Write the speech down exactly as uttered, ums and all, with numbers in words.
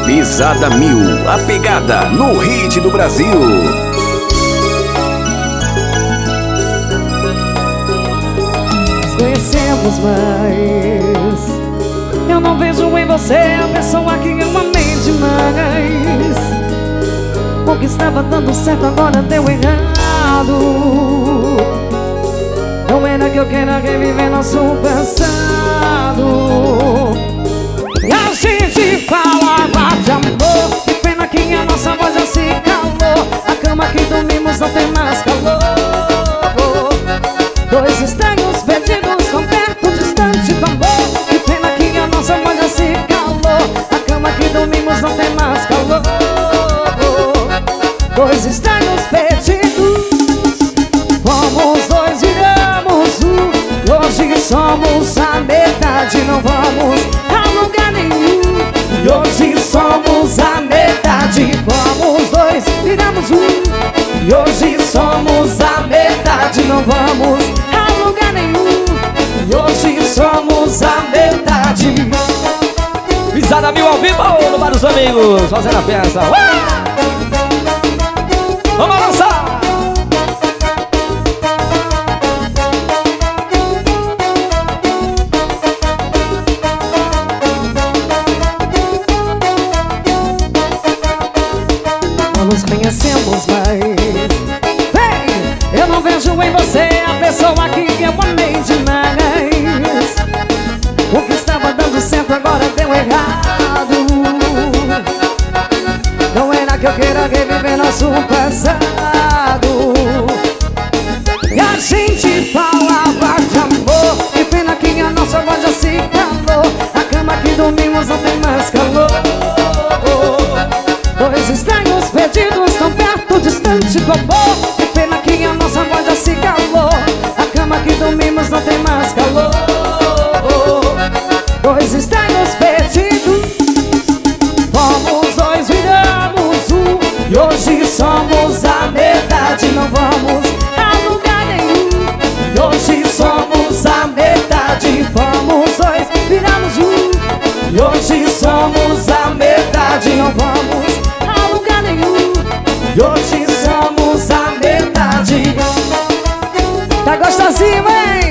Pisada Mil, a pegada no hit do Brasil. Nos conhecemos, mas eu não vejo em você a pessoa que eu amei demais. O que estava dando certo agora deu errado. Não era que eu queira reviver nosso passado. E a gente falava de amor, que pena que a nossa voz já se calou. A cama que dormimos não tem mais calor. Dois estranhos perdidos tão perto, distante do amor. Que pena que a nossa voz já se calou. A cama que dormimos não tem mais calor. Dois estranhos perdidos, fomos dois, viramos um. Hoje somos a metade, não vamos a lugar nenhum. E hoje somos a metade, fomos dois, viramos um. E hoje somos a metade, não vamos a lugar nenhum. E hoje somos a metade. Pisada Mil ao vivo no Bar dos Amigos, fazendo a festa. Uau! Vamos lançar! Não nos conhecemos mais. Ei, eu não vejo em você a pessoa que eu amei demais. O que estava dando certo agora deu errado. Não era que eu queira reviver nosso passado. E a gente falava de amor, que pena que a nossa voz já se calou. A cama que dormimos não tem mais calor. Dois estranhos perdidos tão perto, distante do amor. Que pena que a nossa voz já se calou. A cama que dormimos não tem mais calor. Dois estranhos perdidos, fomos dois, viramos um. E hoje somos a metade, não vamos a lugar nenhum. E hoje somos a metade, fomos dois, viramos um. E hoje somos a metade, não vamos a lugar nenhum. E hoje somos a metade. Tá gostosinho, hein?